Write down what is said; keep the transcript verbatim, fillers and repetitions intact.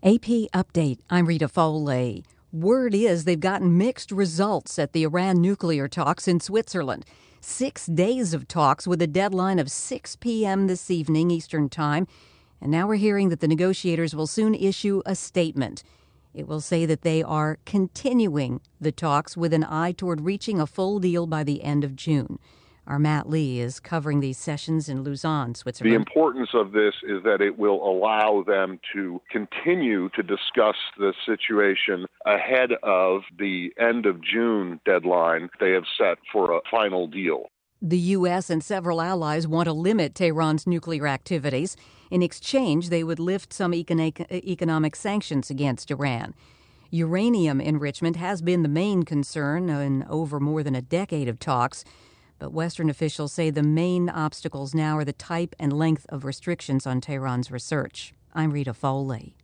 A P Update, I'm Rita Foley. Word is they've gotten mixed results at the Iran nuclear talks in Switzerland. Six days of talks with a deadline of six p.m. this evening Eastern Time. And now we're hearing that the negotiators will soon issue a statement. It will say that they are continuing the talks with an eye toward reaching a full deal by the end of June. Our Matt Lee is covering these sessions in Lausanne, Switzerland. The importance of this is that it will allow them to continue to discuss the situation ahead of the end of June deadline they have set for a final deal. The U S and several allies want to limit Tehran's nuclear activities. In exchange, they would lift some economic sanctions against Iran. Uranium enrichment has been the main concern in over more than a decade of talks. But Western officials say the main obstacles now are the type and length of restrictions on Tehran's research. I'm Rita Foley.